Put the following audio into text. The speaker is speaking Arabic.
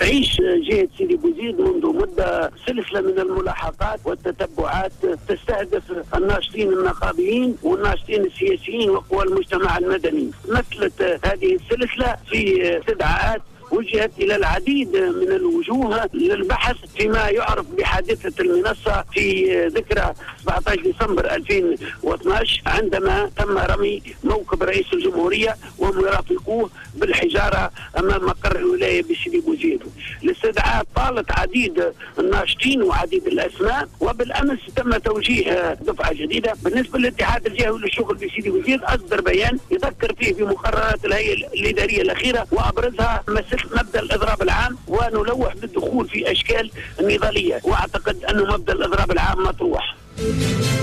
تعيش جهة سيدي بوزيد منذ مدة سلسلة من الملاحقات والتتبعات تستهدف الناشطين النقابيين والناشطين السياسيين وقوى المجتمع المدني. مثلت هذه السلسلة في استدعاءات وجهت إلى العديد من الوجوه للبحث فيما يعرف بحادثة المنصة في ذكرى 17 ديسمبر 2012 عندما تم رمي موكب رئيس الجمهورية ومرافقوه بالحجارة أمام مقر الولاية بسيدي بوزيد. الاستدعاء طالت عديد الناشطين وعديد الأسماء، وبالأمس تم توجيه دفعة جديدة بالنسبة للاتحاد الجهوي للشغل بسيدي بوزيد. أصدر بيان يذكر فيه بمقررات الهيئة الإدارية الأخيرة وأبرزها مبدأ الإضراب العام ونلوح بالدخول في أشكال نضالية، وأعتقد أن مبدأ الإضراب العام مطروح.